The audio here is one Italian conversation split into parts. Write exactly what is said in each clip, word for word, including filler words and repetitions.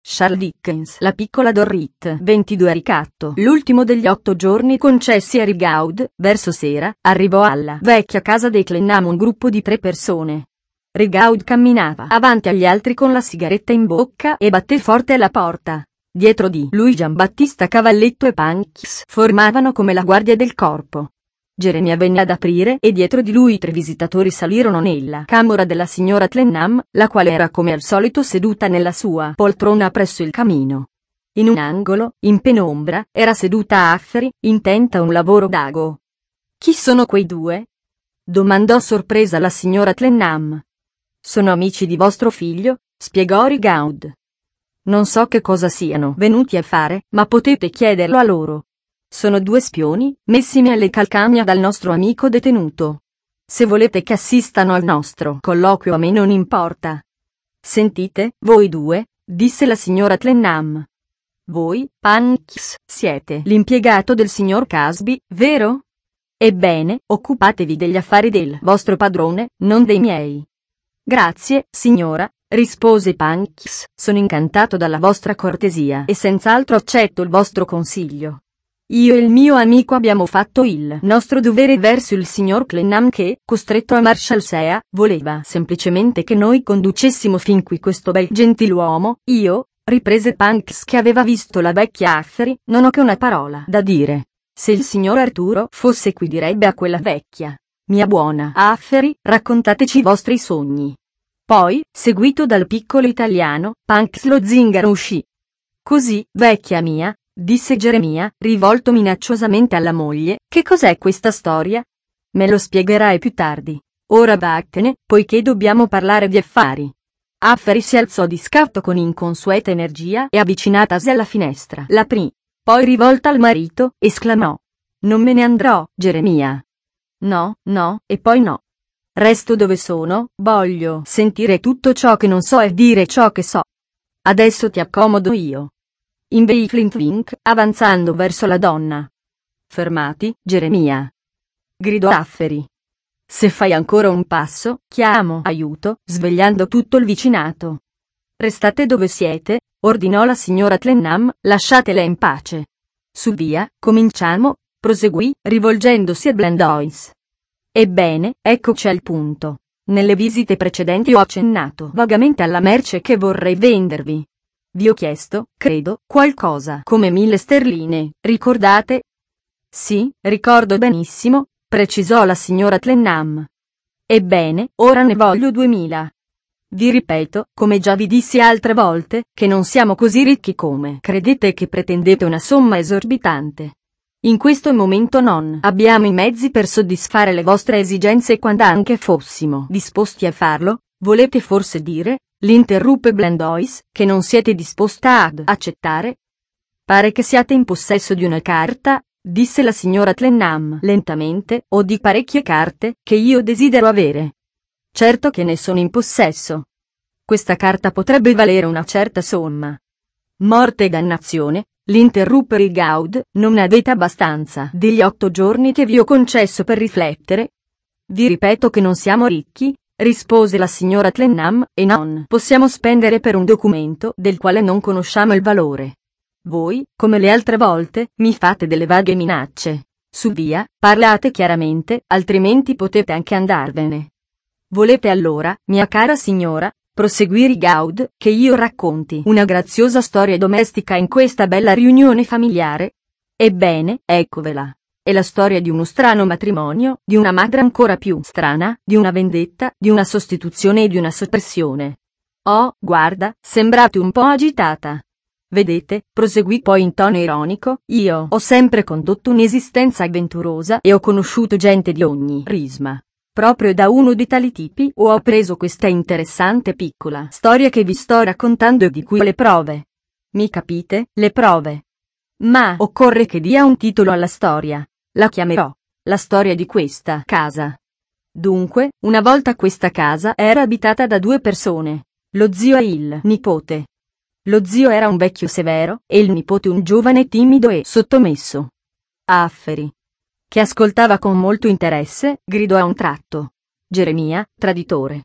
Charles Dickens. La piccola Dorrit. ventidue Ricatto. L'ultimo degli otto giorni concessi a Rigaud, verso sera, arrivò alla vecchia casa dei Clenham un gruppo di tre persone. Rigaud camminava avanti agli altri con la sigaretta in bocca e batté forte alla porta. Dietro di lui Giambattista Cavalletto e Punks formavano come la guardia del corpo. Geremia venne ad aprire e dietro di lui i tre visitatori salirono nella camera della signora Clenham, la quale era come al solito seduta nella sua poltrona presso il camino. In un angolo, in penombra, era seduta Affery, intenta a un lavoro d'ago. «Chi sono quei due?» domandò sorpresa la signora Clenham. «Sono amici di vostro figlio», spiegò Rigaud. «Non so che cosa siano venuti a fare, ma potete chiederlo a loro. Sono due spioni, messimi alle calcagna dal nostro amico detenuto. Se volete che assistano al nostro colloquio a me non importa». «Sentite, voi due», disse la signora Clenham. «Voi, Punks, siete l'impiegato del signor Casby, vero? Ebbene, occupatevi degli affari del vostro padrone, non dei miei». «Grazie, signora», rispose Punks, «sono incantato dalla vostra cortesia e senz'altro accetto il vostro consiglio. Io e il mio amico abbiamo fatto il nostro dovere verso il signor Clenham che, costretto a Marshalsea, voleva semplicemente che noi conducessimo fin qui questo bel gentiluomo. Io», riprese Punks che aveva visto la vecchia Affery, «non ho che una parola da dire. Se il signor Arturo fosse qui direbbe a quella vecchia: mia buona Affery, raccontateci i vostri sogni». Poi, seguito dal piccolo italiano, Punks lo zingaro uscì. «Così, vecchia mia», disse Geremia, rivolto minacciosamente alla moglie, «che cos'è questa storia? Me lo spiegherai più tardi. Ora vattene, poiché dobbiamo parlare di affari». Affery si alzò di scatto con inconsueta energia e avvicinatasi alla finestra l'aprì. Poi rivolta al marito, esclamò: «Non me ne andrò, Geremia. No, no, e poi no. Resto dove sono, voglio sentire tutto ciò che non so e dire ciò che so. Adesso ti accomodo io». Inveì Flintwink, avanzando verso la donna. «Fermati, Geremia», gridò Affery. «Se fai ancora un passo, chiamo aiuto, svegliando tutto il vicinato». «Restate dove siete», ordinò la signora Clenham, «lasciatela in pace». «Su via, cominciamo», proseguì, rivolgendosi a Blandois. «Ebbene, eccoci al punto. Nelle visite precedenti ho accennato vagamente alla merce che vorrei vendervi. Vi ho chiesto, credo, qualcosa come mille sterline, ricordate?» «Sì, ricordo benissimo», precisò la signora Clenham. «Ebbene, ora ne voglio duemila. Vi ripeto, come già vi dissi altre volte, che non siamo così ricchi come credete e che pretendete una somma esorbitante. In questo momento non abbiamo i mezzi per soddisfare le vostre esigenze e quando anche fossimo disposti a farlo, volete forse dire», l'interruppe Blandois, «che non siete disposta ad accettare?» «Pare che siate in possesso di una carta», disse la signora Clenham lentamente, «o di parecchie carte, che io desidero avere». «Certo che ne sono in possesso. Questa carta potrebbe valere una certa somma». «Morte e dannazione», l'interruppe Rigaud, «non avete abbastanza degli otto giorni che vi ho concesso per riflettere?» «Vi ripeto che non siamo ricchi», rispose la signora Clenham, «e non possiamo spendere per un documento del quale non conosciamo il valore. Voi, come le altre volte, mi fate delle vaghe minacce. Su via, parlate chiaramente, altrimenti potete anche andarvene». «Volete allora, mia cara signora», proseguì Rigaud, «che io racconti una graziosa storia domestica in questa bella riunione familiare? Ebbene, eccovela. È la storia di uno strano matrimonio, di una madre ancora più strana, di una vendetta, di una sostituzione e di una soppressione. Oh, guarda, sembrate un po' agitata. Vedete», proseguì poi in tono ironico, «io ho sempre condotto un'esistenza avventurosa e ho conosciuto gente di ogni risma. Proprio da uno di tali tipi ho appreso questa interessante piccola storia che vi sto raccontando e di cui ho le prove. Mi capite, le prove? Ma occorre che dia un titolo alla storia. La chiamerò La storia di questa casa. Dunque, una volta questa casa era abitata da due persone, lo zio e il nipote. Lo zio era un vecchio severo, e il nipote un giovane timido e sottomesso. Affery, che ascoltava con molto interesse, gridò a un tratto: «Geremia, traditore!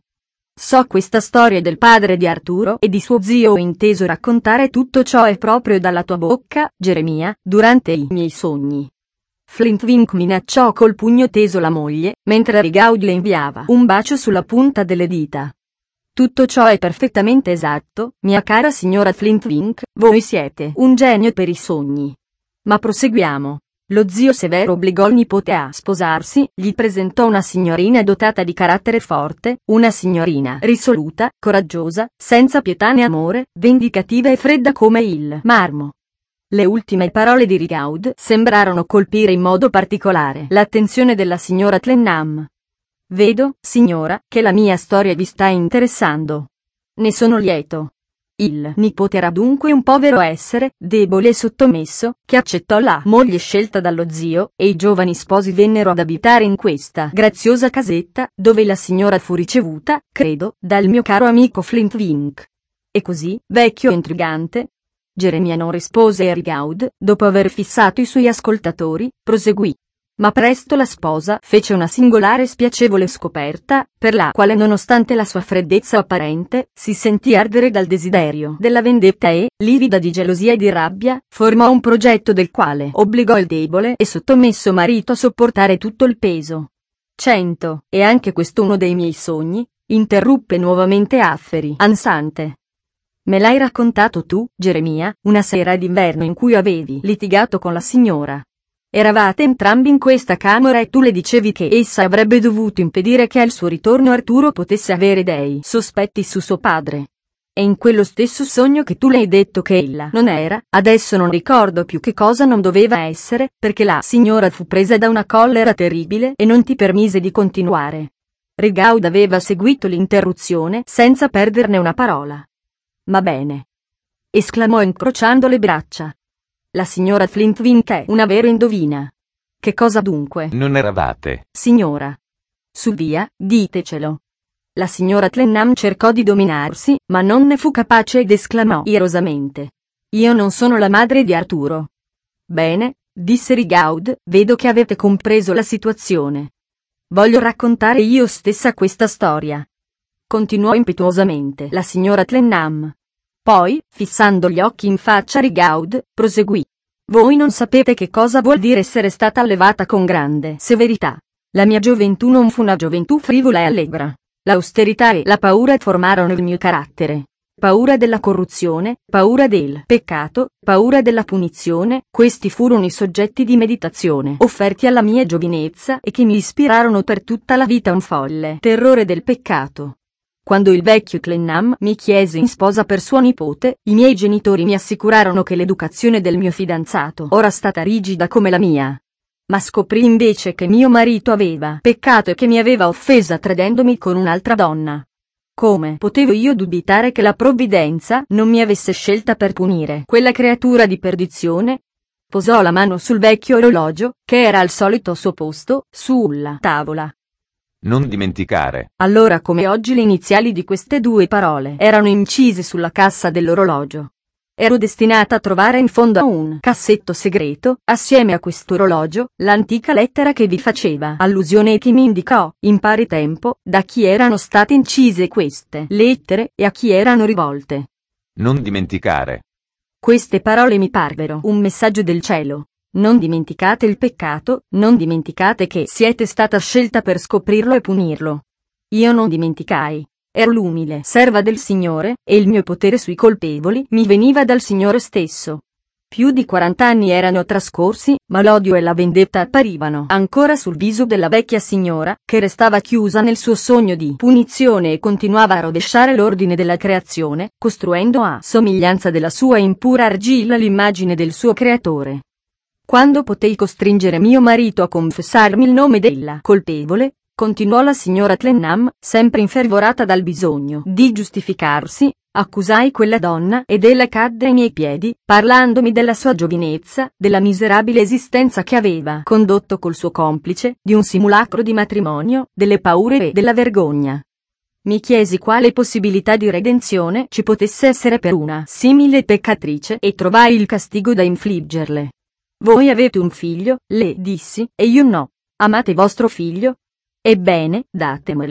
So questa storia del padre di Arturo e di suo zio. Ho inteso raccontare tutto ciò e proprio dalla tua bocca, Geremia, durante i miei sogni. Flintwink minacciò col pugno teso la moglie, mentre Rigaud le inviava un bacio sulla punta delle dita. Tutto ciò è perfettamente esatto, mia cara signora Flintwink, voi siete un genio per i sogni. Ma proseguiamo. Lo zio Severo obbligò il nipote a sposarsi, gli presentò una signorina dotata di carattere forte, una signorina risoluta, coraggiosa, senza pietà né amore, vendicativa e fredda come il marmo. Le ultime parole di Rigaud sembrarono colpire in modo particolare l'attenzione della signora Clennam. Vedo, signora, che la mia storia vi sta interessando. Ne sono lieto. Il nipote era dunque un povero essere, debole e sottomesso, che accettò la moglie scelta dallo zio, e i giovani sposi vennero ad abitare in questa graziosa casetta, dove la signora fu ricevuta, credo, dal mio caro amico Flintwink. E così, vecchio intrigante? Geremia non rispose e Rigaud, dopo aver fissato i suoi ascoltatori, proseguì. Ma presto la sposa fece una singolare e spiacevole scoperta, per la quale nonostante la sua freddezza apparente, si sentì ardere dal desiderio della vendetta e, livida di gelosia e di rabbia, formò un progetto del quale obbligò il debole e sottomesso marito a sopportare tutto il peso. Cento, e anche quest'uno dei miei sogni, interruppe nuovamente Afferi, ansante. Me l'hai raccontato tu, Geremia, una sera d'inverno in cui avevi litigato con la signora. Eravate entrambi in questa camera e tu le dicevi che essa avrebbe dovuto impedire che al suo ritorno Arturo potesse avere dei sospetti su suo padre. E in quello stesso sogno che tu le hai detto che ella non era, adesso non ricordo più che cosa non doveva essere, perché la signora fu presa da una collera terribile e non ti permise di continuare. Rigaud aveva seguito l'interruzione senza perderne una parola. Ma bene, esclamò incrociando le braccia. La signora Flintwink è una vera indovina. Che cosa dunque? Non eravate, signora? Su via, ditecelo. La signora Clennam cercò di dominarsi, ma non ne fu capace ed esclamò irosamente. Io non sono la madre di Arturo. Bene, disse Rigaud, vedo che avete compreso la situazione. Voglio raccontare io stessa questa storia. Continuò impetuosamente la signora Clennam. Poi, fissando gli occhi in faccia a Rigaud, proseguì. Voi non sapete che cosa vuol dire essere stata allevata con grande severità. La mia gioventù non fu una gioventù frivola e allegra. L'austerità e la paura formarono il mio carattere. Paura della corruzione, paura del peccato, paura della punizione, questi furono i soggetti di meditazione offerti alla mia giovinezza e che mi ispirarono per tutta la vita un folle terrore del peccato. Quando il vecchio Clennam mi chiese in sposa per suo nipote, i miei genitori mi assicurarono che l'educazione del mio fidanzato ora stata rigida come la mia. Ma scoprì invece che mio marito aveva peccato e che mi aveva offesa tradendomi con un'altra donna. Come potevo io dubitare che la provvidenza non mi avesse scelta per punire quella creatura di perdizione? Posò la mano sul vecchio orologio, che era al solito suo posto, sulla tavola. Non dimenticare. Allora come oggi le iniziali di queste due parole erano incise sulla cassa dell'orologio. Ero destinata a trovare in fondo a un cassetto segreto, assieme a quest'orologio, l'antica lettera che vi faceva allusione e che mi indicò, in pari tempo, da chi erano state incise queste lettere e a chi erano rivolte. Non dimenticare. Queste parole mi parvero un messaggio del cielo. Non dimenticate il peccato, non dimenticate che siete stata scelta per scoprirlo e punirlo. Io non dimenticai. Ero l'umile serva del Signore, e il mio potere sui colpevoli mi veniva dal Signore stesso. Più di quarant'anni erano trascorsi, ma l'odio e la vendetta apparivano ancora sul viso della vecchia signora, che restava chiusa nel suo sogno di punizione e continuava a rovesciare l'ordine della creazione, costruendo a somiglianza della sua impura argilla l'immagine del suo creatore. Quando potei costringere mio marito a confessarmi il nome della colpevole, continuò la signora Clennam, sempre infervorata dal bisogno di giustificarsi, accusai quella donna ed ella cadde ai miei piedi, parlandomi della sua giovinezza, della miserabile esistenza che aveva condotto col suo complice, di un simulacro di matrimonio, delle paure e della vergogna. Mi chiesi quale possibilità di redenzione ci potesse essere per una simile peccatrice e trovai il castigo da infliggerle. Voi avete un figlio, le dissi, e io no. Amate vostro figlio? Ebbene, datemelo.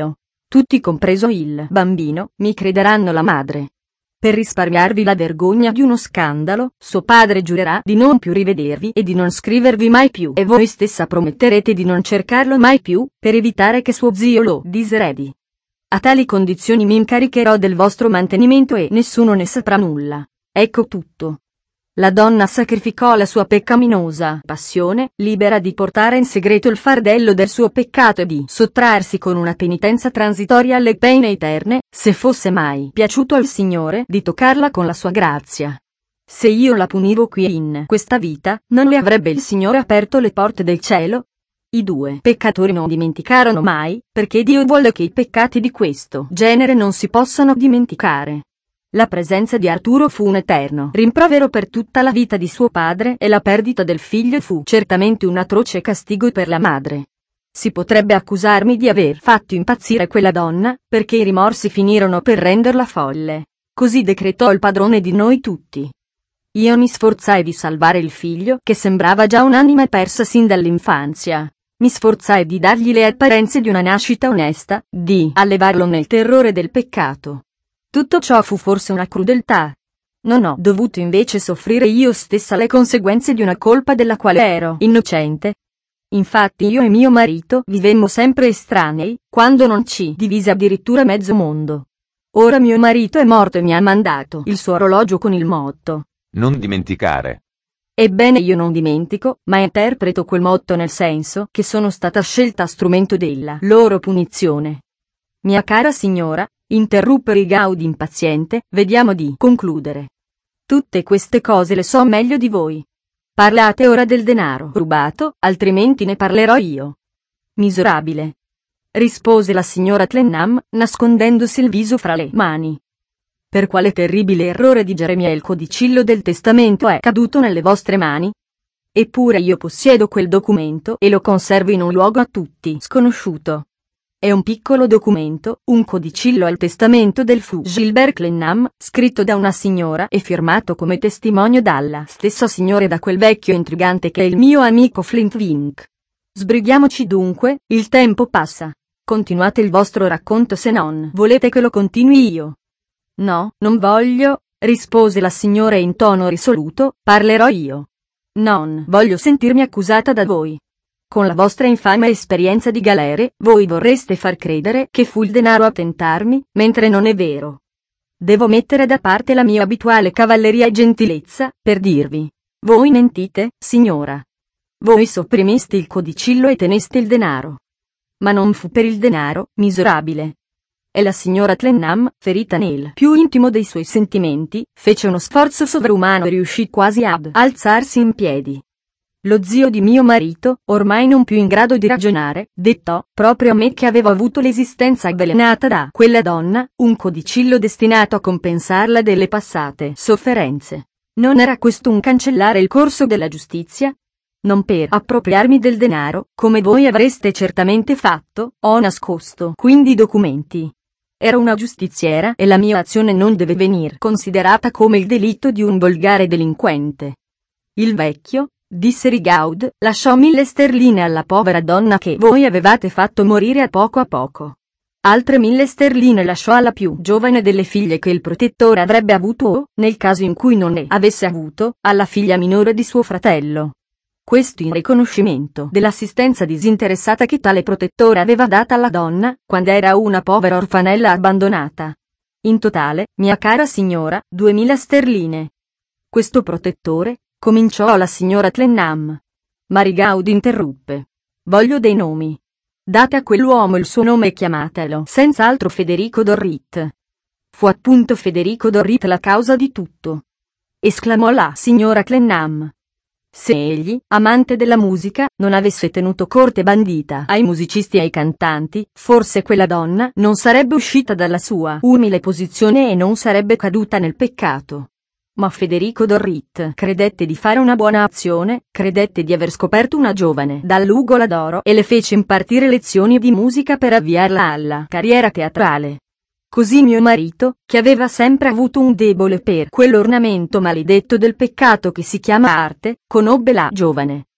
tutti compreso il bambino, mi crederanno la madre. Per risparmiarvi la vergogna di uno scandalo, suo padre giurerà di non più rivedervi e di non scrivervi mai più, e voi stessa prometterete di non cercarlo mai più, per evitare che suo zio lo diseredi. A tali condizioni mi incaricherò del vostro mantenimento e nessuno ne saprà nulla. Ecco tutto. La donna sacrificò la sua peccaminosa passione, libera di portare in segreto il fardello del suo peccato e di sottrarsi con una penitenza transitoria alle pene eterne, se fosse mai piaciuto al Signore di toccarla con la sua grazia. Se io la punivo qui in questa vita, non le avrebbe il Signore aperto le porte del cielo? I due peccatori non dimenticarono mai, perché Dio vuole che i peccati di questo genere non si possano dimenticare. La presenza di Arturo fu un eterno rimprovero per tutta la vita di suo padre e la perdita del figlio fu certamente un atroce castigo per la madre. Si potrebbe accusarmi di aver fatto impazzire quella donna, perché i rimorsi finirono per renderla folle. Così decretò il padrone di noi tutti. Io mi sforzai di salvare il figlio, che sembrava già un'anima persa sin dall'infanzia. Mi sforzai di dargli le apparenze di una nascita onesta, di allevarlo nel terrore del peccato. Tutto ciò fu forse una crudeltà. Non ho dovuto invece soffrire io stessa le conseguenze di una colpa della quale ero innocente? Infatti io e mio marito vivemmo sempre estranei, quando non ci divise addirittura mezzo mondo. Ora mio marito è morto e mi ha mandato il suo orologio con il motto: non dimenticare. Ebbene io non dimentico, ma interpreto quel motto nel senso che sono stata scelta strumento della loro punizione. Mia cara signora, interruppe Rigaud impaziente, vediamo di concludere. Tutte queste cose le so meglio di voi. Parlate ora del denaro rubato, altrimenti ne parlerò io. Miserabile, rispose la signora Clennam, nascondendosi il viso fra le mani. Per quale terribile errore di Geremia il codicillo del testamento è caduto nelle vostre mani? Eppure io possiedo quel documento e lo conservo in un luogo a tutti sconosciuto. È un piccolo documento, un codicillo al testamento del fu Gilbert Clennam, scritto da una signora e firmato come testimonio dalla stessa signora e da quel vecchio intrigante che è il mio amico Flintwink. Sbrighiamoci dunque, il tempo passa. Continuate il vostro racconto se non volete che lo continui io. No, non voglio, rispose la signora in tono risoluto, parlerò io. Non voglio sentirmi accusata da voi. Con la vostra infame esperienza di galere, voi vorreste far credere che fu il denaro a tentarmi, mentre non è vero. Devo mettere da parte la mia abituale cavalleria e gentilezza, per dirvi: voi mentite, signora. Voi sopprimeste il codicillo e teneste il denaro. Ma non fu per il denaro, miserabile. E la signora Clennam, ferita nel più intimo dei suoi sentimenti, fece uno sforzo sovrumano e riuscì quasi ad alzarsi in piedi. Lo zio di mio marito, ormai non più in grado di ragionare, dettò, proprio a me che avevo avuto l'esistenza avvelenata da quella donna, un codicillo destinato a compensarla delle passate sofferenze. Non era questo un cancellare il corso della giustizia? Non per appropriarmi del denaro, come voi avreste certamente fatto, ho nascosto quindi i documenti. Ero una giustiziera e la mia azione non deve venir considerata come il delitto di un volgare delinquente. Il vecchio, disse Rigaud, lasciò mille sterline alla povera donna che voi avevate fatto morire a poco a poco. Altre mille sterline lasciò alla più giovane delle figlie che il protettore avrebbe avuto o, nel caso in cui non ne avesse avuto, alla figlia minore di suo fratello. Questo in riconoscimento dell'assistenza disinteressata che tale protettore aveva data alla donna, quando era una povera orfanella abbandonata. In totale, mia cara signora, duemila sterline. Questo protettore, cominciò la signora Clennam. Ma Rigaud interruppe. Voglio dei nomi. Date a quell'uomo il suo nome e chiamatelo senz'altro Federico Dorrit. Fu appunto Federico Dorrit la causa di tutto. Esclamò la signora Clennam. Se egli, amante della musica, non avesse tenuto corte bandita ai musicisti e ai cantanti, forse quella donna non sarebbe uscita dalla sua umile posizione e non sarebbe caduta nel peccato. Ma Federico Dorrit credette di fare una buona azione, credette di aver scoperto una giovane dall'ugola d'oro e le fece impartire lezioni di musica per avviarla alla carriera teatrale. Così mio marito, che aveva sempre avuto un debole per quell'ornamento maledetto del peccato che si chiama arte, conobbe la giovane.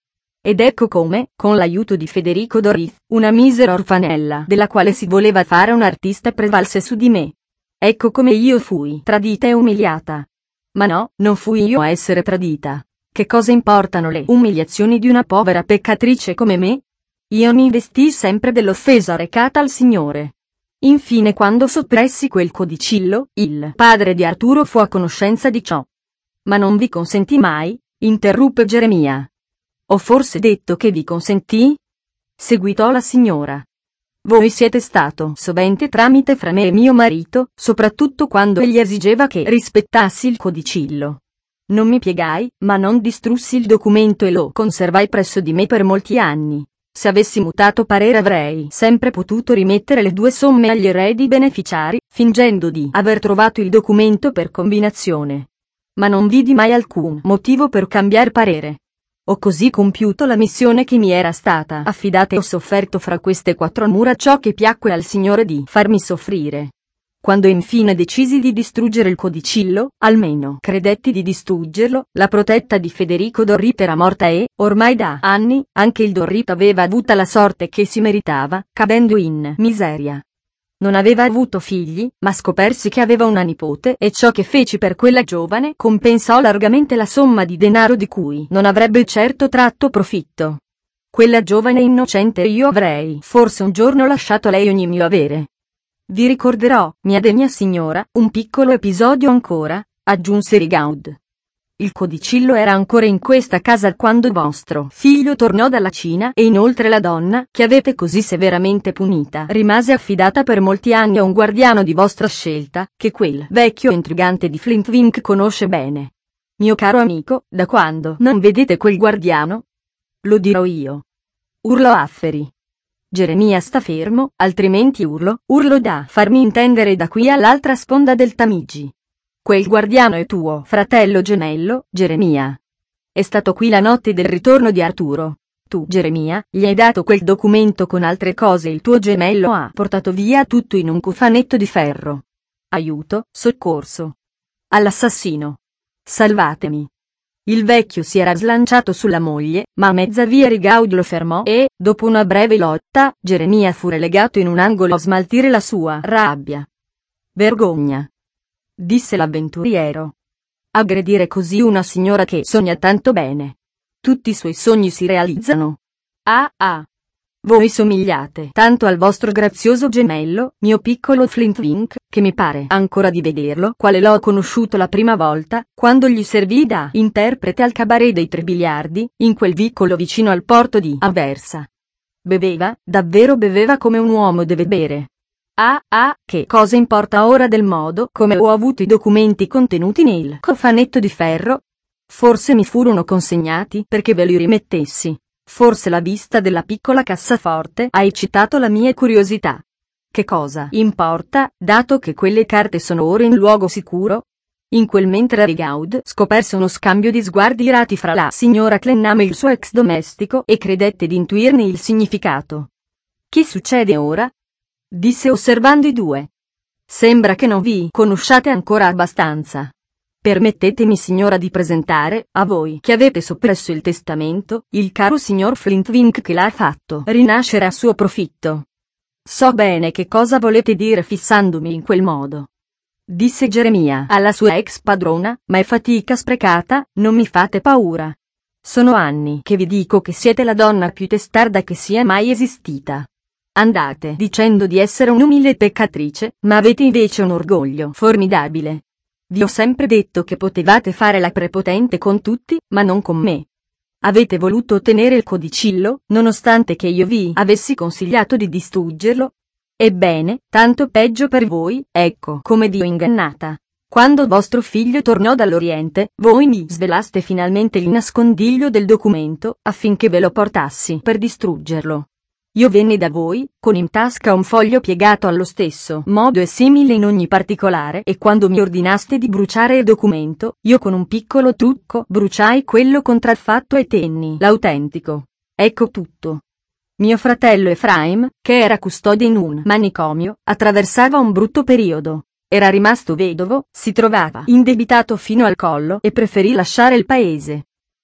Ed ecco come, con l'aiuto di Federico Dorit, una misera orfanella della quale si voleva fare un artista prevalse su di me. Ecco come io fui tradita e umiliata. Ma no, non fui io a essere tradita. Che cosa importano le umiliazioni di una povera peccatrice come me? Io mi investii sempre dell'offesa recata al Signore. Infine, quando soppressi quel codicillo, il padre di Arturo fu a conoscenza di ciò. Ma non vi consentì mai, interruppe Geremia. Ho forse detto che vi consentì? Seguitò la signora. Voi siete stato sovente tramite fra me e mio marito, soprattutto quando egli esigeva che rispettassi il codicillo. Non mi piegai, ma non distrussi il documento e lo conservai presso di me per molti anni. Se avessi mutato parere avrei sempre potuto rimettere le due somme agli eredi beneficiari, fingendo di aver trovato il documento per combinazione. Ma non vidi mai alcun motivo per cambiar parere. Ho così compiuto la missione che mi era stata affidata e ho sofferto fra queste quattro mura ciò che piacque al Signore di farmi soffrire. Quando infine decisi di distruggere il codicillo, almeno credetti di distruggerlo, la protetta di Federico Dorit era morta e, ormai da anni, anche il Dorit aveva avuta la sorte che si meritava, cadendo in miseria. Non aveva avuto figli, ma scopersi che aveva una nipote e ciò che feci per quella giovane compensò largamente la somma di denaro di cui non avrebbe certo tratto profitto. Quella giovane innocente io avrei forse un giorno lasciato a lei ogni mio avere. Vi ricorderò, mia degna signora, un piccolo episodio ancora, aggiunse Rigaud. Il codicillo era ancora in questa casa quando vostro figlio tornò dalla Cina e inoltre la donna, che avete così severamente punita, rimase affidata per molti anni a un guardiano di vostra scelta, che quel vecchio intrigante di Flintwink conosce bene. Mio caro amico, da quando non vedete quel guardiano? Lo dirò io. Urlò Afferi. Geremia sta fermo, altrimenti urlo, urlo da farmi intendere da qui all'altra sponda del Tamigi. Quel guardiano è tuo fratello gemello, Geremia. È stato qui la notte del ritorno di Arturo. Tu, Geremia, gli hai dato quel documento con altre cose e il tuo gemello ha portato via tutto in un cofanetto di ferro. Aiuto, soccorso. All'assassino. Salvatemi. Il vecchio si era slanciato sulla moglie, ma a mezza via Rigaud lo fermò e, dopo una breve lotta, Geremia fu relegato in un angolo a smaltire la sua rabbia. Vergogna! Disse l'avventuriero. Aggredire così una signora che sogna tanto bene. Tutti i suoi sogni si realizzano. Ah ah! Voi somigliate tanto al vostro grazioso gemello, mio piccolo Flintwink, che mi pare ancora di vederlo quale l'ho conosciuto la prima volta, quando gli servì da interprete al cabaret dei Tre Biliardi, in quel vicolo vicino al porto di Aversa. Beveva, davvero beveva come un uomo deve bere. Ah ah, che cosa importa ora del modo come ho avuto i documenti contenuti nel cofanetto di ferro? Forse mi furono consegnati perché ve li rimettessi. Forse la vista della piccola cassaforte ha eccitato la mia curiosità. Che cosa importa, dato che quelle carte sono ora in luogo sicuro? In quel mentre Rigaud scoperse uno scambio di sguardi irati fra la signora Clennam e il suo ex domestico e credette di intuirne il significato. Che succede ora? Disse osservando i due. Sembra che non vi conosciate ancora abbastanza. Permettetemi signora di presentare, a voi che avete soppresso il testamento, il caro signor Flintwink che l'ha fatto rinascere a suo profitto. So bene che cosa volete dire fissandomi in quel modo. Disse Geremia alla sua ex padrona, ma è fatica sprecata, non mi fate paura. Sono anni che vi dico che siete la donna più testarda che sia mai esistita. Andate dicendo di essere un'umile peccatrice, ma avete invece un orgoglio formidabile. Vi ho sempre detto che potevate fare la prepotente con tutti, ma non con me. Avete voluto ottenere il codicillo, nonostante che io vi avessi consigliato di distruggerlo? Ebbene, tanto peggio per voi, ecco come vi ho ingannata. Quando vostro figlio tornò dall'Oriente, voi mi svelaste finalmente il nascondiglio del documento, affinché ve lo portassi per distruggerlo. Io venni da voi, con in tasca un foglio piegato allo stesso modo e simile in ogni particolare, e quando mi ordinaste di bruciare il documento, io con un piccolo trucco bruciai quello contraffatto e tenni l'autentico. Ecco tutto. Mio fratello Ephraim, che era custode in un manicomio, attraversava un brutto periodo. Era rimasto vedovo, si trovava indebitato fino al collo e preferì lasciare il paese.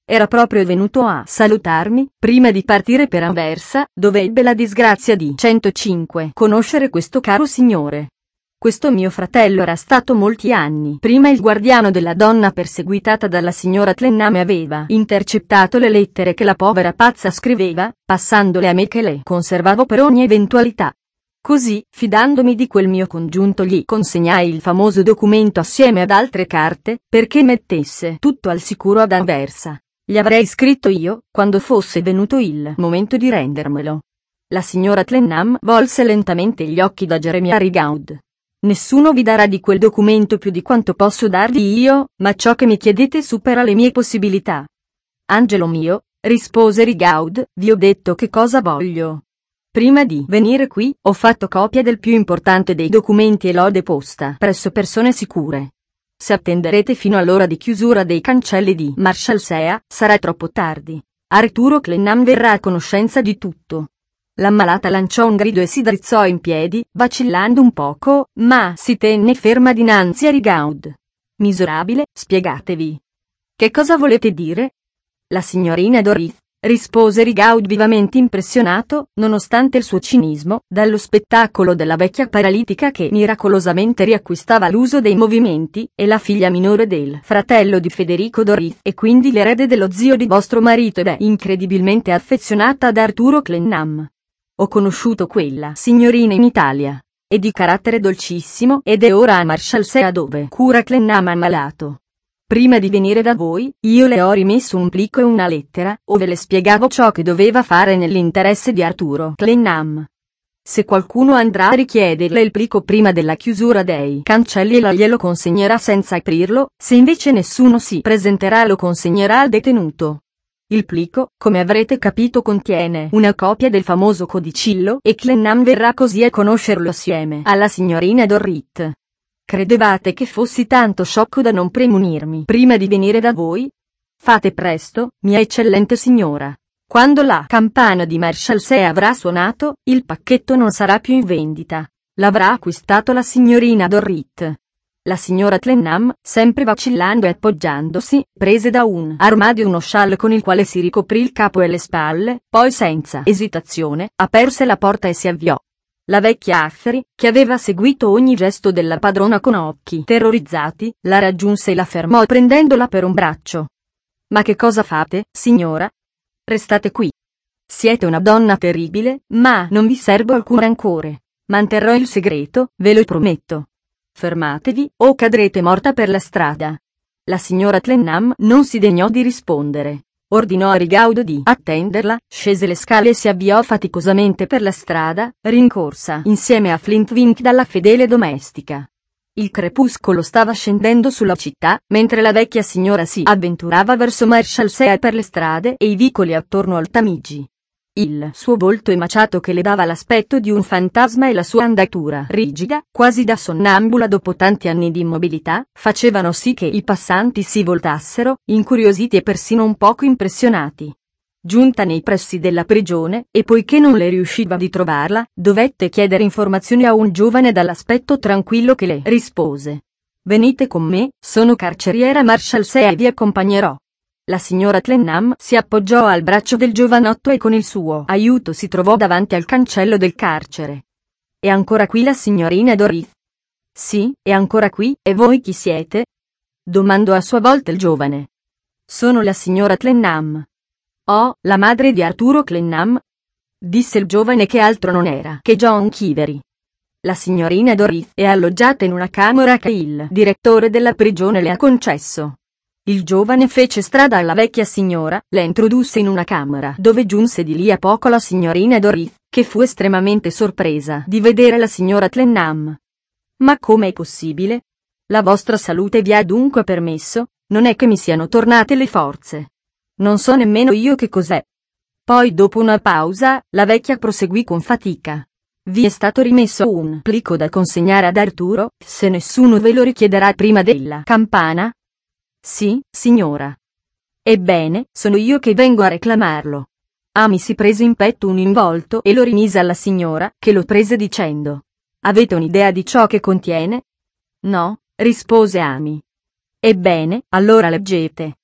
era proprio venuto a salutarmi, prima di partire per Anversa, dove ebbe la disgrazia di centocinque conoscere questo caro signore. Questo mio fratello era stato molti anni prima il guardiano della donna perseguitata dalla signora Tlenham e aveva intercettato le lettere che la povera pazza scriveva, passandole a me che le conservavo per ogni eventualità. Così, fidandomi di quel mio congiunto, gli consegnai il famoso documento assieme ad altre carte, perché mettesse tutto al sicuro ad Anversa. Gli avrei scritto io, quando fosse venuto il momento di rendermelo. La signora Tlenham volse lentamente gli occhi da Jeremiah Rigaud. Nessuno vi darà di quel documento più di quanto posso darvi io, ma ciò che mi chiedete supera le mie possibilità. Angelo mio, rispose Rigaud, vi ho detto che cosa voglio. Prima di venire qui, ho fatto copia del più importante dei documenti e l'ho deposta presso persone sicure. Se attenderete fino all'ora di chiusura dei cancelli di Marshalsea, sarà troppo tardi. Arturo Tlenham verrà a conoscenza di tutto. L'ammalata lanciò un grido e si drizzò in piedi, vacillando un poco, ma si tenne ferma dinanzi a Rigaud. Miserabile, spiegatevi. Che cosa volete dire? La signorina Dorith, rispose Rigaud vivamente impressionato, nonostante il suo cinismo, dallo spettacolo della vecchia paralitica che miracolosamente riacquistava l'uso dei movimenti, e la figlia minore del fratello di Federico Dorith e quindi l'erede dello zio di vostro marito ed è incredibilmente affezionata ad Arturo Tlenham. Ho conosciuto quella signorina in Italia. È di carattere dolcissimo ed è ora a Marshalsea dove cura Tlenham ammalato. Prima di venire da voi, io le ho rimesso un plico e una lettera, ove le spiegavo ciò che doveva fare nell'interesse di Arturo Tlenham. Se qualcuno andrà a richiederle il plico prima della chiusura dei cancelli ella glielo consegnerà senza aprirlo, se invece nessuno si presenterà lo consegnerà al detenuto. Il plico, come avrete capito, contiene una copia del famoso codicillo e Tlenham verrà così a conoscerlo assieme alla signorina Dorrit. Credevate che fossi tanto sciocco da non premunirmi prima di venire da voi? Fate presto, mia eccellente signora. Quando la campana di Marshalsea avrà suonato, il pacchetto non sarà più in vendita. L'avrà acquistato la signorina Dorrit. La signora Tlenham, sempre vacillando e appoggiandosi, prese da un armadio uno scialle con il quale si ricoprì il capo e le spalle, poi senza esitazione, aperse la porta e si avviò. La vecchia Affari, che aveva seguito ogni gesto della padrona con occhi terrorizzati, la raggiunse e la fermò prendendola per un braccio. Ma che cosa fate, signora? Restate qui. Siete una donna terribile, ma non vi serbo alcun rancore. Manterrò il segreto, ve lo prometto. Fermatevi, o cadrete morta per la strada. La signora Tlenham non si degnò di rispondere. Ordinò a Rigaud di attenderla, scese le scale e si avviò faticosamente per la strada, rincorsa insieme a Flintwink dalla fedele domestica. Il crepuscolo stava scendendo sulla città, mentre la vecchia signora si avventurava verso Marshalsea per le strade e i vicoli attorno al Tamigi. Il suo volto emaciato che le dava l'aspetto di un fantasma e la sua andatura rigida, quasi da sonnambula dopo tanti anni di immobilità, facevano sì che i passanti si voltassero, incuriositi e persino un poco impressionati. Giunta nei pressi della prigione, e poiché non le riusciva di trovarla, dovette chiedere informazioni a un giovane dall'aspetto tranquillo che le rispose: «Venite con me, sono carceriera Marshalsea e vi accompagnerò». La signora Tlenham si appoggiò al braccio del giovanotto e con il suo aiuto si trovò davanti al cancello del carcere. «È ancora qui la signorina Dorith?» «Sì, è ancora qui, e voi chi siete?» domandò a sua volta il giovane. «Sono la signora Tlenham». «Oh, la madre di Arturo Tlenham?» disse il giovane, che altro non era che John Chivery. «La signorina Dorith è alloggiata in una camera che il direttore della prigione le ha concesso». Il giovane fece strada alla vecchia signora, la introdusse in una camera dove giunse di lì a poco la signorina Dorith, che fu estremamente sorpresa di vedere la signora Tlenham. «Ma come è possibile? La vostra salute vi ha dunque permesso? Non è che mi siano tornate le forze. Non so nemmeno io che cos'è». Poi dopo una pausa, la vecchia proseguì con fatica. «Vi è stato rimesso un plico da consegnare ad Arturo, se nessuno ve lo richiederà prima della campana?» «Sì, signora». «Ebbene, sono io che vengo a reclamarlo». Amy si prese in petto un involto e lo rimise alla signora, che lo prese dicendo: «Avete un'idea di ciò che contiene?» «No», rispose Amy. «Ebbene, allora leggete».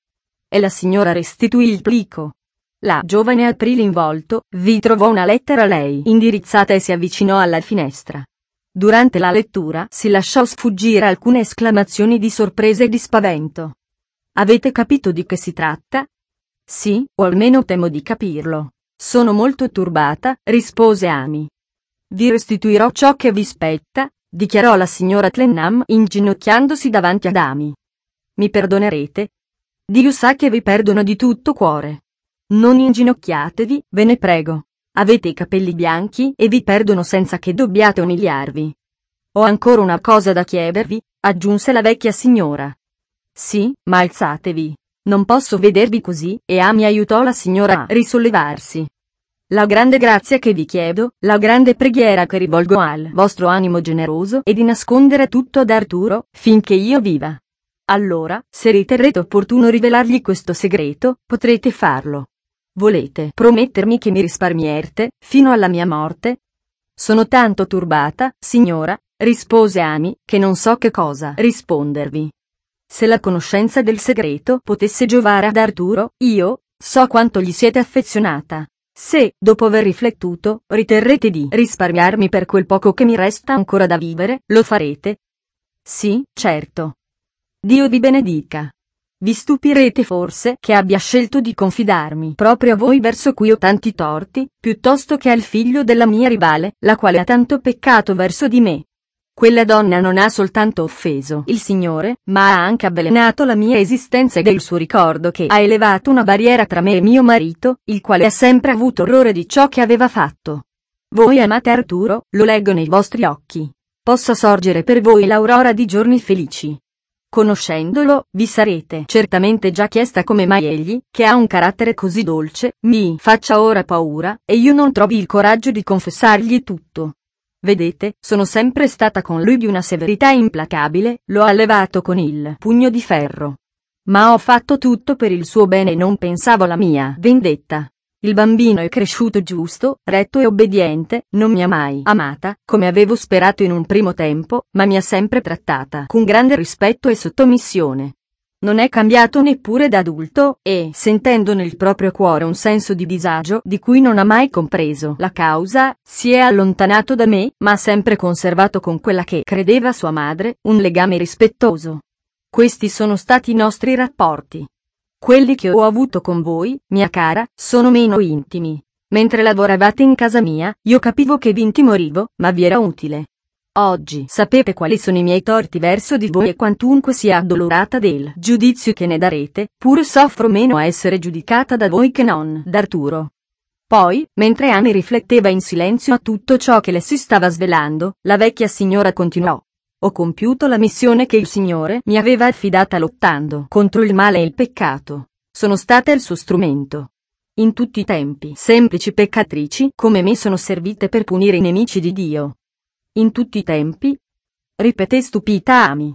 e la signora restituì il plico. La giovane aprì l'involto, vi trovò una lettera a lei indirizzata e si avvicinò alla finestra. Durante la lettura si lasciò sfuggire alcune esclamazioni di sorpresa e di spavento. Avete capito di che si tratta? Sì, o almeno temo di capirlo. Sono molto turbata, rispose Amy. Vi restituirò ciò che vi spetta, dichiarò la signora Clennam inginocchiandosi davanti ad Amy. Mi perdonerete? Dio sa che vi perdono di tutto cuore. Non inginocchiatevi, ve ne prego. Avete i capelli bianchi e vi perdono senza che dobbiate umiliarvi. Ho ancora una cosa da chiedervi, aggiunse la vecchia signora. Sì, ma alzatevi. Non posso vedervi così, e Amy aiutò la signora a risollevarsi. La grande grazia che vi chiedo, la grande preghiera che rivolgo al vostro animo generoso è di nascondere tutto ad Arturo, finché io viva. Allora, se riterrete opportuno rivelargli questo segreto, potrete farlo. Volete promettermi che mi risparmierete, fino alla mia morte? Sono tanto turbata, signora, rispose Amy, che non so che cosa rispondervi. Se la conoscenza del segreto potesse giovare ad Arturo, io, so quanto gli siete affezionata. Se, dopo aver riflettuto, riterrete di risparmiarmi per quel poco che mi resta ancora da vivere, lo farete? Sì, certo. Dio vi benedica. Vi stupirete forse che abbia scelto di confidarmi proprio a voi verso cui ho tanti torti, piuttosto che al figlio della mia rivale, la quale ha tanto peccato verso di me. Quella donna non ha soltanto offeso il Signore, ma ha anche avvelenato la mia esistenza ed è il suo ricordo che ha elevato una barriera tra me e mio marito, il quale ha sempre avuto orrore di ciò che aveva fatto. Voi amate Arturo, lo leggo nei vostri occhi. Possa sorgere per voi l'aurora di giorni felici. Conoscendolo, vi sarete certamente già chiesta come mai egli, che ha un carattere così dolce, mi faccia ora paura, e io non trovi il coraggio di confessargli tutto. Vedete, sono sempre stata con lui di una severità implacabile, l'ho allevato con il pugno di ferro. Ma ho fatto tutto per il suo bene e non pensavo alla mia vendetta. Il bambino è cresciuto giusto, retto e obbediente, non mi ha mai amata, come avevo sperato in un primo tempo, ma mi ha sempre trattata con grande rispetto e sottomissione. Non è cambiato neppure da adulto, e, sentendo nel proprio cuore un senso di disagio di cui non ha mai compreso la causa, si è allontanato da me, ma ha sempre conservato con quella che credeva sua madre, un legame rispettoso. Questi sono stati i nostri rapporti. Quelli che ho avuto con voi, mia cara, sono meno intimi. Mentre lavoravate in casa mia, io capivo che vi intimorivo, ma vi era utile. Oggi sapete quali sono i miei torti verso di voi e quantunque sia addolorata del giudizio che ne darete, pure soffro meno a essere giudicata da voi che non da Arturo. Poi, mentre Amy rifletteva in silenzio a tutto ciò che le si stava svelando, la vecchia signora continuò. Ho compiuto la missione che il Signore mi aveva affidata lottando contro il male e il peccato. Sono stata il suo strumento. In tutti i tempi, semplici peccatrici come me sono servite per punire i nemici di Dio. In tutti i tempi? Ripeté stupita Amy.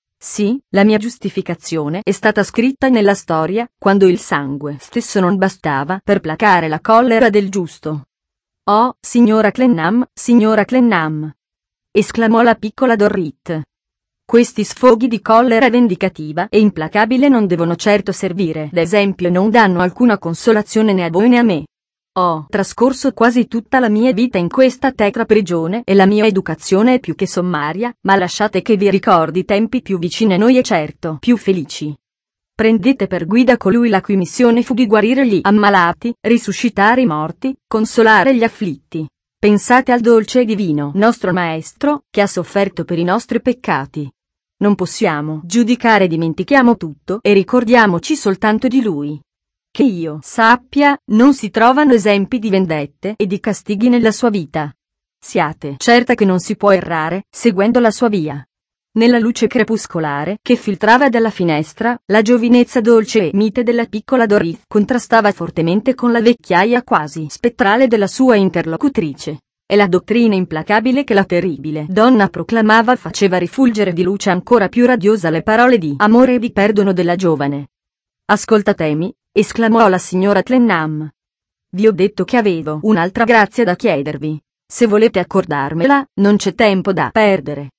Sì, la mia giustificazione è stata scritta nella storia, quando il sangue stesso non bastava per placare la collera del giusto. Oh, signora Clennam, signora Clennam! Esclamò la piccola Dorrit. Questi sfoghi di collera vendicativa e implacabile non devono certo servire da esempio e non danno alcuna consolazione né a voi né a me. Ho trascorso quasi tutta la mia vita in questa tetra prigione e la mia educazione è più che sommaria, ma lasciate che vi ricordi tempi più vicini a noi e certo più felici. Prendete per guida colui la cui missione fu di guarire gli ammalati, risuscitare i morti, consolare gli afflitti. Pensate al dolce e divino nostro Maestro, che ha sofferto per i nostri peccati. Non possiamo giudicare, dimentichiamo tutto e ricordiamoci soltanto di Lui. Che io sappia, non si trovano esempi di vendette e di castighi nella sua vita. Siate certa che non si può errare, seguendo la sua via. Nella luce crepuscolare che filtrava dalla finestra, la giovinezza dolce e mite della piccola Dorrit contrastava fortemente con la vecchiaia quasi spettrale della sua interlocutrice. E la dottrina implacabile che la terribile donna proclamava faceva rifulgere di luce ancora più radiosa le parole di amore e di perdono della giovane. Ascoltatemi, esclamò la signora Clennam. Vi ho detto che avevo un'altra grazia da chiedervi. Se volete accordarmela, non c'è tempo da perdere.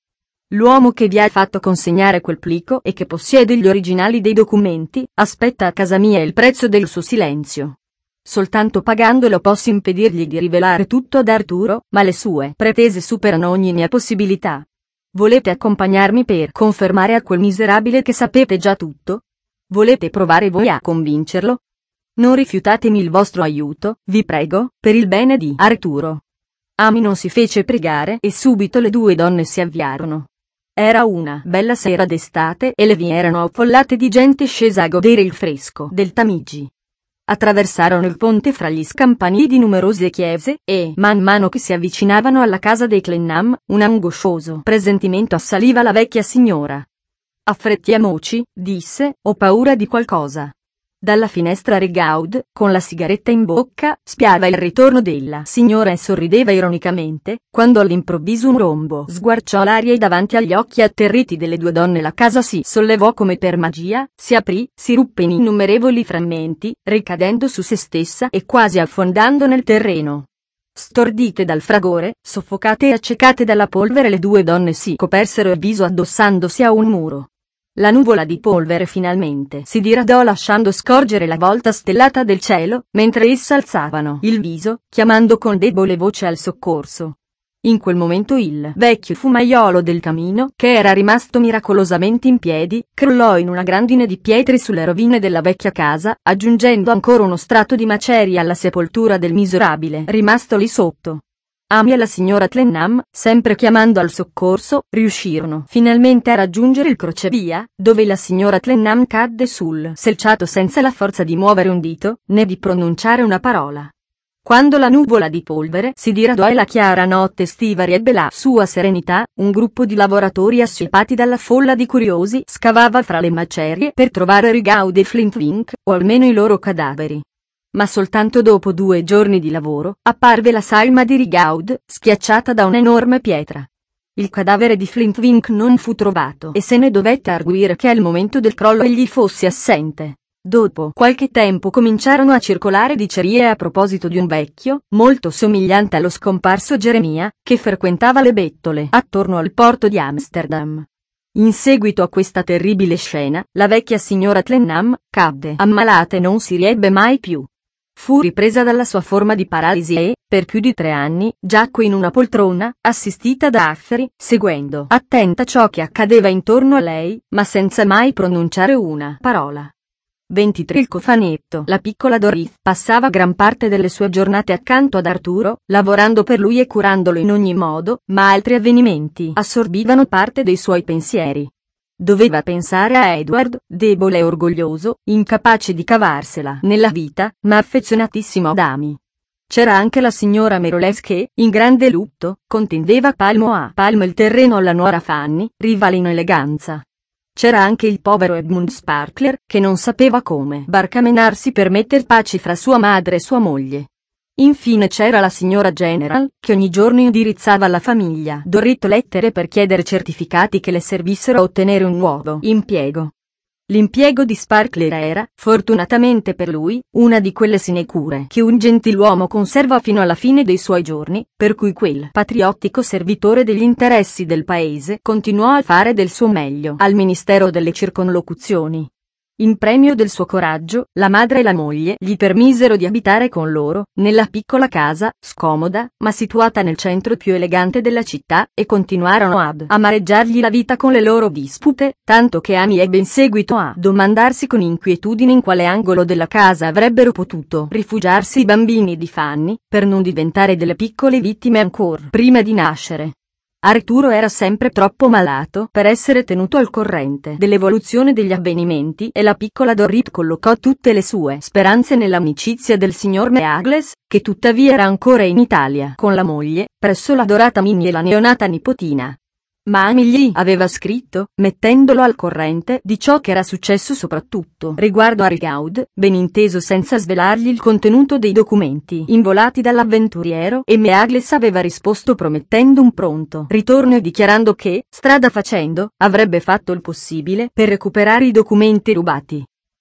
L'uomo che vi ha fatto consegnare quel plico e che possiede gli originali dei documenti, aspetta a casa mia il prezzo del suo silenzio. Soltanto pagandolo posso impedirgli di rivelare tutto ad Arturo, ma le sue pretese superano ogni mia possibilità. Volete accompagnarmi per confermare a quel miserabile che sapete già tutto? Volete provare voi a convincerlo? Non rifiutatemi il vostro aiuto, vi prego, per il bene di Arturo. Amy non si fece pregare e subito le due donne si avviarono. Era una bella sera d'estate e le vie erano affollate di gente scesa a godere il fresco del Tamigi. Attraversarono il ponte fra gli scampanili di numerose chiese e, man mano che si avvicinavano alla casa dei Clennam, un angoscioso presentimento assaliva la vecchia signora. Affrettiamoci, disse, ho paura di qualcosa. Dalla finestra Rigaud, con la sigaretta in bocca, spiava il ritorno della signora e sorrideva ironicamente, quando all'improvviso un rombo sguarciò l'aria e davanti agli occhi atterriti delle due donne la casa si sollevò come per magia, si aprì, si ruppe in innumerevoli frammenti, ricadendo su se stessa e quasi affondando nel terreno. Stordite dal fragore, soffocate e accecate dalla polvere, le due donne si copersero il viso addossandosi a un muro. La nuvola di polvere finalmente si diradò lasciando scorgere la volta stellata del cielo, mentre esse alzavano il viso, chiamando con debole voce al soccorso. In quel momento il vecchio fumaiolo del camino, che era rimasto miracolosamente in piedi, crollò in una grandine di pietre sulle rovine della vecchia casa, aggiungendo ancora uno strato di macerie alla sepoltura del miserabile rimasto lì sotto. Amy e la signora Clennam, sempre chiamando al soccorso, riuscirono finalmente a raggiungere il crocevia, dove la signora Clennam cadde sul selciato senza la forza di muovere un dito, né di pronunciare una parola. Quando la nuvola di polvere si diradò e la chiara notte estiva riebbe la sua serenità, un gruppo di lavoratori assiepati dalla folla di curiosi scavava fra le macerie per trovare Rigaud e Flintwink, o almeno i loro cadaveri. Ma soltanto dopo due giorni di lavoro, apparve la salma di Rigaud, schiacciata da un'enorme pietra. Il cadavere di Flintwink non fu trovato e se ne dovette arguire che al momento del crollo egli fosse assente. Dopo qualche tempo cominciarono a circolare dicerie a proposito di un vecchio, molto somigliante allo scomparso Geremia, che frequentava le bettole attorno al porto di Amsterdam. In seguito a questa terribile scena, la vecchia signora Clennam cadde ammalata e non si riebbe mai più. Fu ripresa dalla sua forma di paralisi e, per più di tre anni, giacque in una poltrona, assistita da Affery, seguendo attenta ciò che accadeva intorno a lei, ma senza mai pronunciare una parola. ventitré Il cofanetto. La piccola Dorothy passava gran parte delle sue giornate accanto ad Arturo, lavorando per lui e curandolo in ogni modo, ma altri avvenimenti assorbivano parte dei suoi pensieri. Doveva pensare a Edward, debole e orgoglioso, incapace di cavarsela nella vita, ma affezionatissimo ad Amy. C'era anche la signora Merolès che, in grande lutto, contendeva palmo a palmo il terreno alla nuora Fanny, rivale in eleganza. C'era anche il povero Edmund Sparkler, che non sapeva come barcamenarsi per metter pace fra sua madre e sua moglie. Infine c'era la signora General, che ogni giorno indirizzava alla famiglia Dorrit lettere per chiedere certificati che le servissero a ottenere un nuovo impiego. L'impiego di Sparkler era, fortunatamente per lui, una di quelle sinecure che un gentiluomo conserva fino alla fine dei suoi giorni, per cui quel patriottico servitore degli interessi del paese continuò a fare del suo meglio al Ministero delle Circonlocuzioni. In premio del suo coraggio, la madre e la moglie gli permisero di abitare con loro, nella piccola casa, scomoda, ma situata nel centro più elegante della città, e continuarono ad amareggiargli la vita con le loro dispute, tanto che Amy ebbe in seguito a domandarsi con inquietudine in quale angolo della casa avrebbero potuto rifugiarsi i bambini di Fanny, per non diventare delle piccole vittime ancor prima di nascere. Arturo era sempre troppo malato per essere tenuto al corrente dell'evoluzione degli avvenimenti e la piccola Dorrit collocò tutte le sue speranze nell'amicizia del signor Meagles, che tuttavia era ancora in Italia con la moglie, presso l'adorata Minnie e la neonata nipotina. Ma Amy gli aveva scritto, mettendolo al corrente di ciò che era successo soprattutto riguardo a Rigaud, ben inteso senza svelargli il contenuto dei documenti involati dall'avventuriero, e Meagles aveva risposto promettendo un pronto ritorno e dichiarando che, strada facendo, avrebbe fatto il possibile per recuperare i documenti rubati.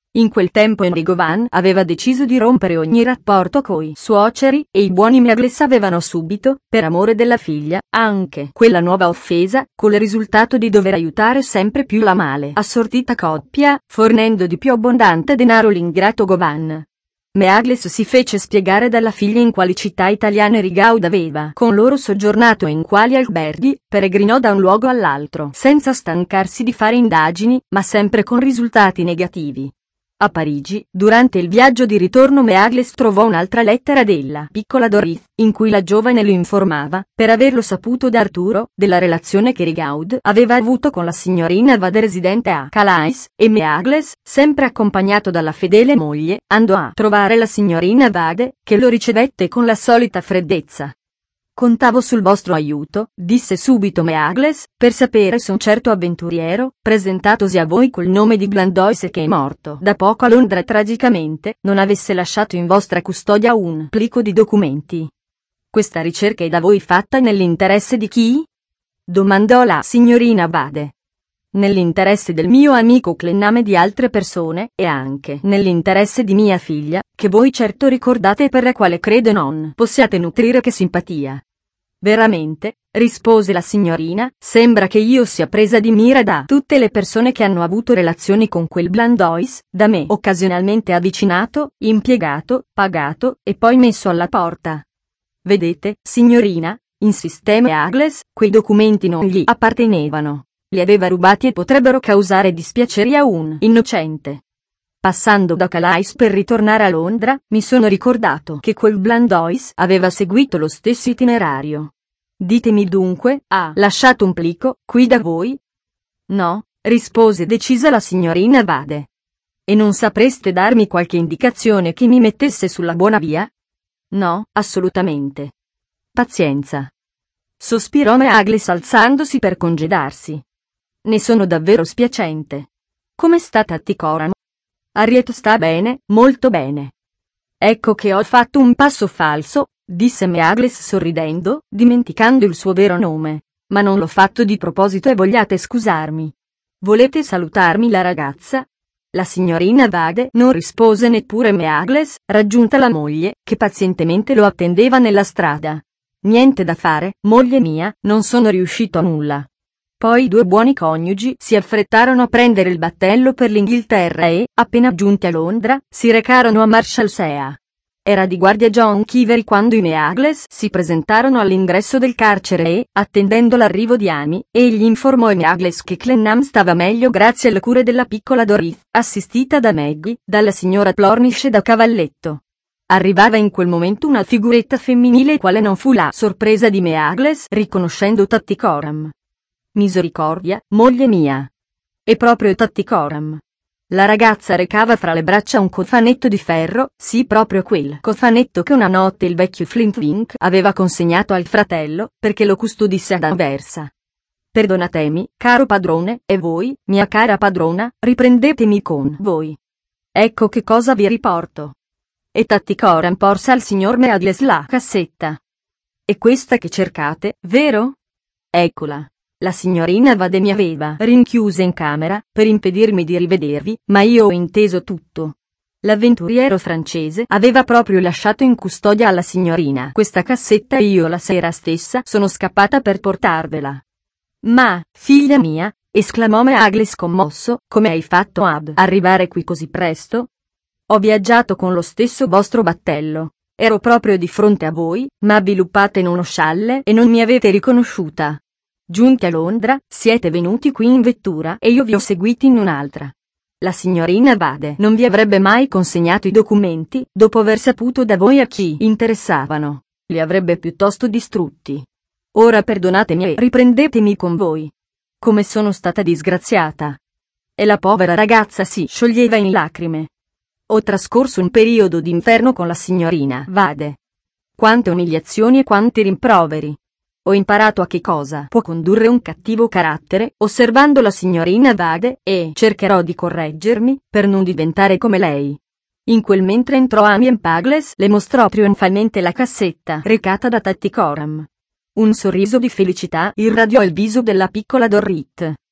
In quel tempo Enrico Van aveva deciso di rompere ogni rapporto coi suoceri, e i buoni Meagles avevano subito, per amore della figlia, anche quella nuova offesa, col risultato di dover aiutare sempre più la male assortita coppia, fornendo di più abbondante denaro l'ingrato Govan. Meagles si fece spiegare dalla figlia in quali città italiane Rigaud aveva con loro soggiornato e in quali alberghi, peregrinò da un luogo all'altro senza stancarsi di fare indagini, ma sempre con risultati negativi. A Parigi, durante il viaggio di ritorno Meagles trovò un'altra lettera della piccola Dorith, in cui la giovane lo informava, per averlo saputo da Arturo, della relazione che Rigaud aveva avuto con la signorina Vade residente a Calais, e Meagles, sempre accompagnato dalla fedele moglie, andò a trovare la signorina Vade, che lo ricevette con la solita freddezza. «Contavo sul vostro aiuto», disse subito Meagles, «per sapere se un certo avventuriero, presentatosi a voi col nome di Blandois e che è morto da poco a Londra tragicamente, non avesse lasciato in vostra custodia un plico di documenti. Questa ricerca è da voi fatta nell'interesse di chi?» domandò la signorina Vade. «Nell'interesse del mio amico Clennam e di altre persone, e anche nell'interesse di mia figlia, che voi certo ricordate e per la quale credo non possiate nutrire che simpatia». «Veramente», rispose la signorina, «sembra che io sia presa di mira da tutte le persone che hanno avuto relazioni con quel Blandois, da me occasionalmente avvicinato, impiegato, pagato, e poi messo alla porta. Vedete, signorina», insisté Meagles, «quei documenti non gli appartenevano. Li aveva rubati e potrebbero causare dispiaceri a un innocente. Passando da Calais per ritornare a Londra, mi sono ricordato che quel Blandois aveva seguito lo stesso itinerario. Ditemi dunque, ha lasciato un plico qui da voi?» «No», rispose decisa la signorina Vade. «E non sapreste darmi qualche indicazione che mi mettesse sulla buona via?» «No, assolutamente». «Pazienza», sospirò Meagles alzandosi per congedarsi. «Ne sono davvero spiacente. Come sta Tattycoram?» «Harriet sta bene, molto bene». «Ecco che ho fatto un passo falso», disse Meagles sorridendo, dimenticando il suo vero nome. «Ma non l'ho fatto di proposito e vogliate scusarmi. Volete salutarmi la ragazza?» La signorina Vade non rispose neppure Meagles, raggiunta la moglie, che pazientemente lo attendeva nella strada. «Niente da fare, moglie mia, non sono riuscito a nulla». Poi i due buoni coniugi si affrettarono a prendere il battello per l'Inghilterra e, appena giunti a Londra, si recarono a Marshalsea. Era di guardia John Keever quando i Meagles si presentarono all'ingresso del carcere e, attendendo l'arrivo di Amy, egli informò i Meagles che Clennam stava meglio grazie alle cure della piccola Dorith, assistita da Maggie, dalla signora Plornish e da Cavalletto. Arrivava in quel momento una figuretta femminile, quale non fu la sorpresa di Meagles riconoscendo Tattycoram. «Misericordia, moglie mia! È proprio Tattycoram!» La ragazza recava fra le braccia un cofanetto di ferro, sì, proprio quel cofanetto che una notte il vecchio Flintwink aveva consegnato al fratello, perché lo custodisse ad Anversa. «Perdonatemi, caro padrone, e voi, mia cara padrona, riprendetemi con voi. Ecco che cosa vi riporto». E Tattycoram porse al signor Meagles la cassetta. «È questa che cercate, vero?» «Eccola. La signorina Vade mi aveva rinchiusa in camera, per impedirmi di rivedervi, ma io ho inteso tutto. L'avventuriero francese aveva proprio lasciato in custodia alla signorina questa cassetta e io la sera stessa sono scappata per portarvela». «Ma, figlia mia», esclamò Meagles commosso, «come hai fatto ad arrivare qui così presto?» «Ho viaggiato con lo stesso vostro battello. Ero proprio di fronte a voi, ma avviluppata in uno scialle e non mi avete riconosciuta. Giunti a Londra, siete venuti qui in vettura e io vi ho seguiti in un'altra. La signorina Vade non vi avrebbe mai consegnato i documenti, dopo aver saputo da voi a chi interessavano. Li avrebbe piuttosto distrutti. Ora perdonatemi e riprendetemi con voi. Come sono stata disgraziata!» E la povera ragazza si scioglieva in lacrime. «Ho trascorso un periodo d'inferno con la signorina Vade. Quante umiliazioni e quanti rimproveri! Ho imparato a che cosa può condurre un cattivo carattere, osservando la signorina Vade, e cercherò di correggermi, per non diventare come lei». In quel mentre entrò Amy Meagles le mostrò trionfalmente la cassetta recata da Tattycoram. Un sorriso di felicità irradiò il viso della piccola Dorrit.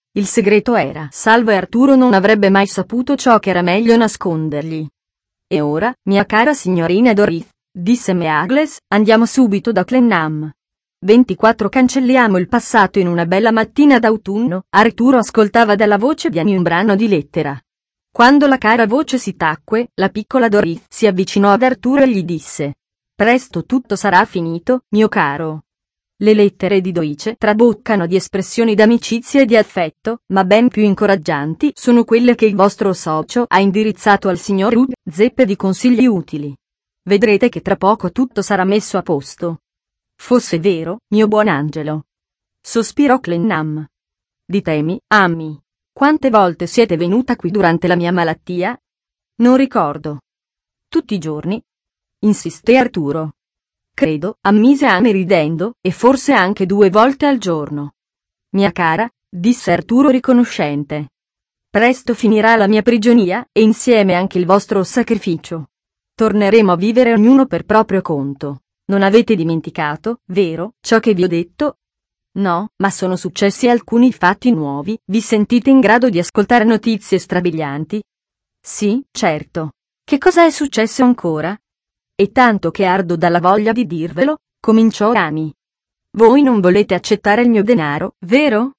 Il segreto era salvo e Arturo non avrebbe mai saputo ciò che era meglio nascondergli. E ora, mia cara signorina Dorith, disse Meagles, andiamo subito da Clennam. ventiquattro Cancelliamo il passato in una bella mattina d'autunno. Arturo ascoltava dalla voce di Annie un brano di lettera. Quando la cara voce si tacque, la piccola Dorith si avvicinò ad Arturo e gli disse: presto tutto sarà finito, mio caro. Le lettere di Doice traboccano di espressioni d'amicizia e di affetto, ma ben più incoraggianti sono quelle che il vostro socio ha indirizzato al signor Hugh, zeppe di consigli utili. Vedrete che tra poco tutto sarà messo a posto. Fosse vero, mio buon angelo. Sospirò Clennam. Ditemi, Amy, quante volte siete venuta qui durante la mia malattia? Non ricordo. Tutti i giorni? Insisté Arturo. Credo, ammise Amy ridendo, e forse anche due volte al giorno. Mia cara, disse Arturo riconoscente. Presto finirà la mia prigionia, e insieme anche il vostro sacrificio. Torneremo a vivere ognuno per proprio conto. Non avete dimenticato, vero, ciò che vi ho detto? No, ma sono successi alcuni fatti nuovi, vi sentite in grado di ascoltare notizie strabilianti? Sì, certo. Che cosa è successo ancora? E tanto che ardo dalla voglia di dirvelo, cominciò Amy. Voi non volete accettare il mio denaro, vero?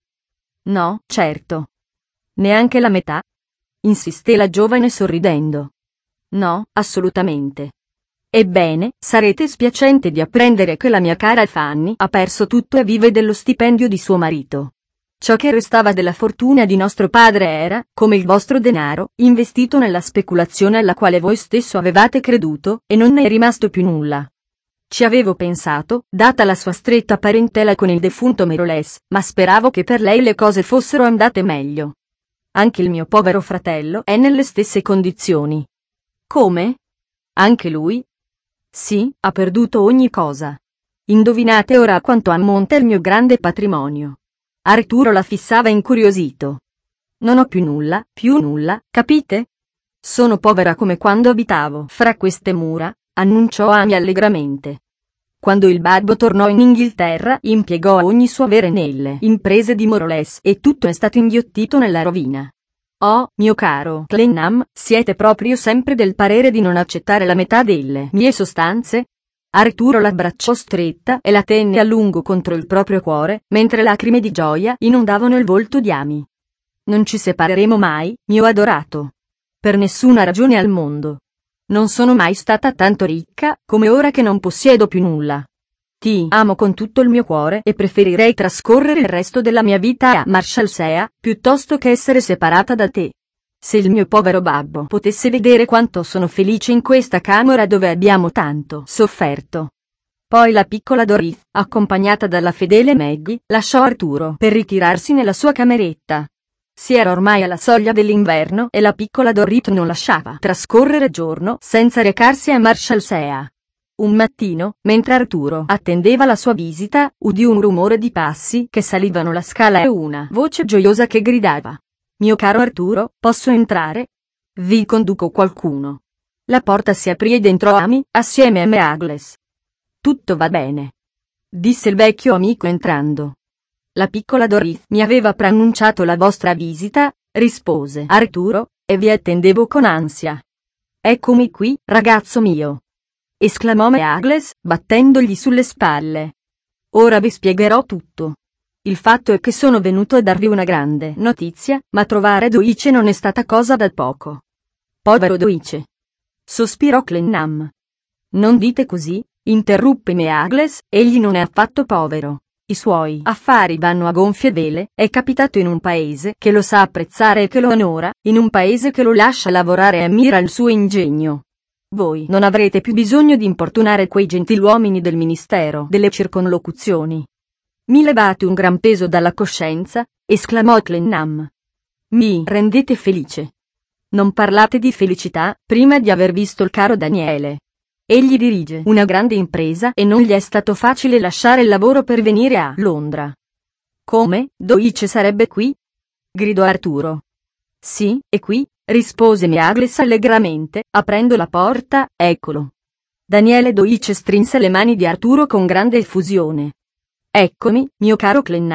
No, certo. Neanche la metà? Insisté la giovane sorridendo. No, assolutamente. Ebbene, sarete spiacente di apprendere che la mia cara Fanny ha perso tutto e vive dello stipendio di suo marito. Ciò che restava della fortuna di nostro padre era, come il vostro denaro, investito nella speculazione alla quale voi stesso avevate creduto, e non ne è rimasto più nulla. Ci avevo pensato, data la sua stretta parentela con il defunto Meroles, ma speravo che per lei le cose fossero andate meglio. Anche il mio povero fratello è nelle stesse condizioni. Come? Anche lui? Sì, ha perduto ogni cosa. Indovinate ora a quanto ammonta il mio grande patrimonio. Arturo la fissava incuriosito. Non ho più nulla, più nulla, capite? Sono povera come quando abitavo fra queste mura, annunciò Amy allegramente. Quando il babbo tornò in Inghilterra, impiegò ogni suo avere nelle imprese di Meroles e tutto è stato inghiottito nella rovina. Oh, mio caro Clennam, siete proprio sempre del parere di non accettare la metà delle mie sostanze? Arturo l'abbracciò stretta e la tenne a lungo contro il proprio cuore, mentre lacrime di gioia inondavano il volto di Amy. Non ci separeremo mai, mio adorato. Per nessuna ragione al mondo. Non sono mai stata tanto ricca, come ora che non possiedo più nulla. Ti amo con tutto il mio cuore e preferirei trascorrere il resto della mia vita a Marshalsea, piuttosto che essere separata da te. Se il mio povero babbo potesse vedere quanto sono felice in questa camera dove abbiamo tanto sofferto. Poi la piccola Dorith, accompagnata dalla fedele Maggie, lasciò Arturo per ritirarsi nella sua cameretta. Si era ormai alla soglia dell'inverno e la piccola Dorith non lasciava trascorrere giorno senza recarsi a Marshalsea. Un mattino, mentre Arturo attendeva la sua visita, udì un rumore di passi che salivano la scala e una voce gioiosa che gridava: Mio caro Arturo, posso entrare? Vi conduco qualcuno. La porta si aprì ed entrò Amy, assieme a Meagles. Tutto va bene, disse il vecchio amico entrando. La piccola Dorith mi aveva preannunciato la vostra visita, rispose Arturo, e vi attendevo con ansia. Eccomi qui, ragazzo mio, esclamò Meagles, battendogli sulle spalle. Ora vi spiegherò tutto. Il fatto è che sono venuto a darvi una grande notizia, ma trovare Doice non è stata cosa da poco. Povero Doice, sospirò Clennam. Non dite così, interruppe Meagles, egli non è affatto povero. I suoi affari vanno a gonfie vele, è capitato in un paese che lo sa apprezzare e che lo onora, in un paese che lo lascia lavorare e ammira il suo ingegno. Voi non avrete più bisogno di importunare quei gentiluomini del Ministero delle Circonlocuzioni. Mi levate un gran peso dalla coscienza, esclamò Clennam. Mi rendete felice. Non parlate di felicità, prima di aver visto il caro Daniele. Egli dirige una grande impresa e non gli è stato facile lasciare il lavoro per venire a Londra. Come, Doice sarebbe qui? Gridò Arturo. Sì, è qui, rispose Meagles allegramente, aprendo la porta, eccolo. Daniele Doice strinse le mani di Arturo con grande effusione. Eccomi, mio caro Clennam,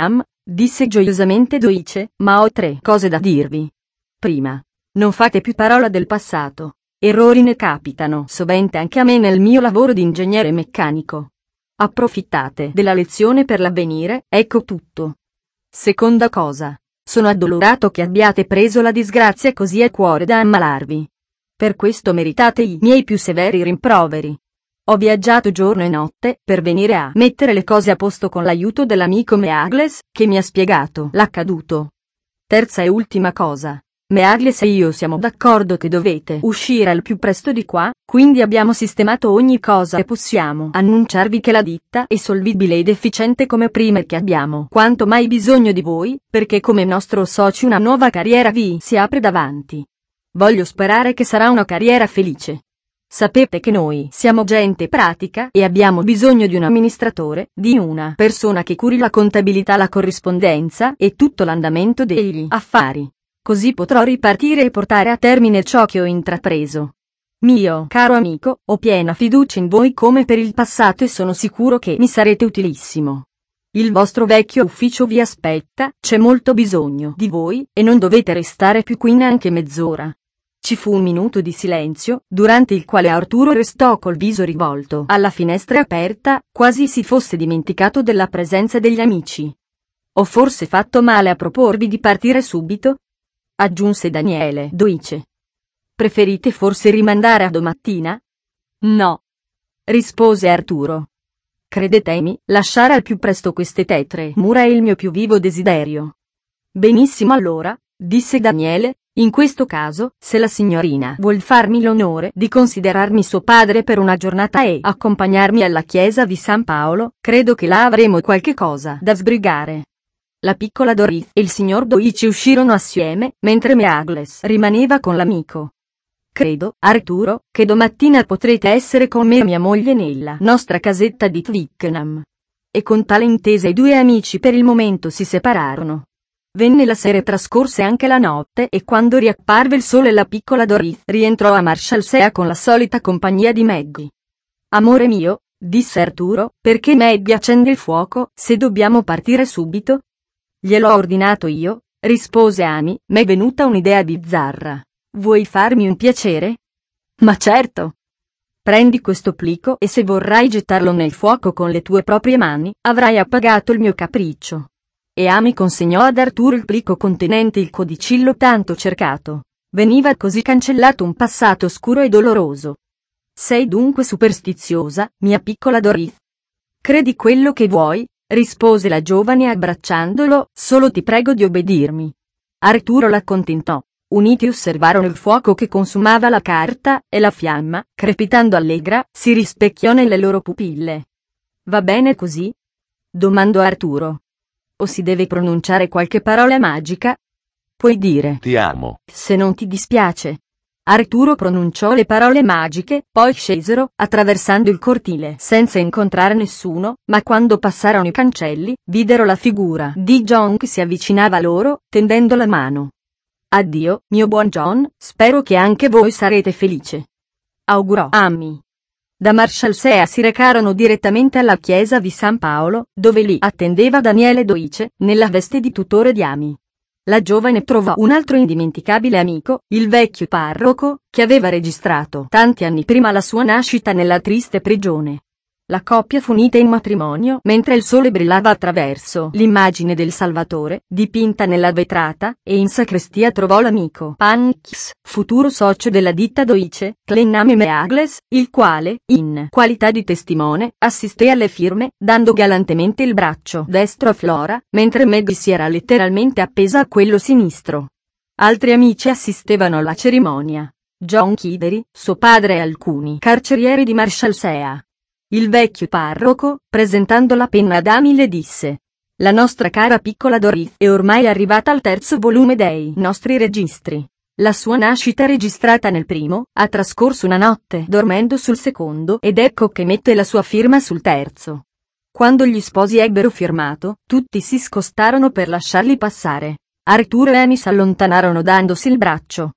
disse gioiosamente Doice, ma ho tre cose da dirvi. Prima, non fate più parola del passato. Errori ne capitano sovente anche a me nel mio lavoro di ingegnere meccanico. Approfittate della lezione per l'avvenire, ecco tutto. Seconda cosa, sono addolorato che abbiate preso la disgrazia così a cuore da ammalarvi. Per questo meritate i miei più severi rimproveri. Ho viaggiato giorno e notte per venire a mettere le cose a posto con l'aiuto dell'amico Meagles, che mi ha spiegato l'accaduto. Terza e ultima cosa. Meagles e io siamo d'accordo che dovete uscire al più presto di qua, quindi abbiamo sistemato ogni cosa e possiamo annunciarvi che la ditta è solvibile ed efficiente come prima e che abbiamo quanto mai bisogno di voi, perché come nostro socio una nuova carriera vi si apre davanti. Voglio sperare che sarà una carriera felice. Sapete che noi siamo gente pratica e abbiamo bisogno di un amministratore, di una persona che curi la contabilità, la corrispondenza e tutto l'andamento degli affari. Così potrò ripartire e portare a termine ciò che ho intrapreso. Mio caro amico, ho piena fiducia in voi come per il passato e sono sicuro che mi sarete utilissimo. Il vostro vecchio ufficio vi aspetta, c'è molto bisogno di voi, e non dovete restare più qui neanche mezz'ora. Ci fu un minuto di silenzio, durante il quale Arturo restò col viso rivolto alla finestra aperta, quasi si fosse dimenticato della presenza degli amici. Ho forse fatto male a proporvi di partire subito? Aggiunse Daniele Doice. Preferite forse rimandare a domattina? No, rispose Arturo. Credetemi, lasciare al più presto queste tetre mura è il mio più vivo desiderio. Benissimo allora, disse Daniele, in questo caso, se la signorina vuol farmi l'onore di considerarmi suo padre per una giornata e accompagnarmi alla chiesa di San Paolo, credo che là avremo qualche cosa da sbrigare. La piccola Dorothy e il signor Doice uscirono assieme, mentre Meagles rimaneva con l'amico. Credo, Arturo, che domattina potrete essere con me e mia moglie nella nostra casetta di Twickenham. E con tale intesa i due amici per il momento si separarono. Venne la sera e trascorse anche la notte e quando riapparve il sole la piccola Dorothy rientrò a Marshalsea con la solita compagnia di Maggie. Amore mio, disse Arturo, perché Maggie accende il fuoco, se dobbiamo partire subito? Gliel'ho ordinato io, rispose Amy, m'è venuta un'idea bizzarra. Vuoi farmi un piacere? Ma certo! Prendi questo plico e se vorrai gettarlo nel fuoco con le tue proprie mani, avrai appagato il mio capriccio. E Amy consegnò ad Arturo il plico contenente il codicillo tanto cercato. Veniva così cancellato un passato oscuro e doloroso. Sei dunque superstiziosa, mia piccola Dorothy? Credi quello che vuoi, rispose la giovane abbracciandolo, solo ti prego di obbedirmi. Arturo l'accontentò. Uniti osservarono il fuoco che consumava la carta, e la fiamma, crepitando allegra, si rispecchiò nelle loro pupille. Va bene così? Domandò Arturo. O si deve pronunciare qualche parola magica? Puoi dire Ti amo. Se non ti dispiace. Arturo pronunciò le parole magiche, poi scesero, attraversando il cortile senza incontrare nessuno, ma quando passarono i cancelli, videro la figura di John che si avvicinava loro, tendendo la mano. Addio, mio buon John, spero che anche voi sarete felice. Augurò Amy. Da Marshalsea si recarono direttamente alla chiesa di San Paolo, dove lì attendeva Daniele Doice, nella veste di tutore di Amy. La giovane trovò un altro indimenticabile amico, il vecchio parroco, che aveva registrato tanti anni prima la sua nascita nella triste prigione. La coppia fu unita in matrimonio mentre il sole brillava attraverso l'immagine del Salvatore, dipinta nella vetrata, e in sacrestia trovò l'amico Pankis, futuro socio della ditta Doice, Clennam Meagles, il quale, in qualità di testimone, assisté alle firme, dando galantemente il braccio destro a Flora, mentre Maggie si era letteralmente appesa a quello sinistro. Altri amici assistevano alla cerimonia. John Kidery, suo padre e alcuni carcerieri di Marshalsea. Il vecchio parroco, presentando la penna ad Amy, le disse: La nostra cara piccola Dorothy è ormai arrivata al terzo volume dei nostri registri. La sua nascita registrata nel primo, ha trascorso una notte dormendo sul secondo ed ecco che mette la sua firma sul terzo. Quando gli sposi ebbero firmato, tutti si scostarono per lasciarli passare. Arturo e Amy s'allontanarono dandosi il braccio.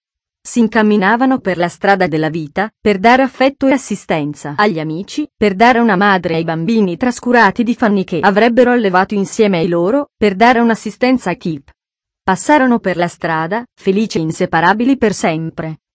si incamminavano per la strada della vita, per dare affetto e assistenza agli amici, per dare una madre ai bambini trascurati di Fanny che avrebbero allevato insieme ai loro, per dare un'assistenza a Kip. Passarono per la strada, felici e inseparabili per sempre.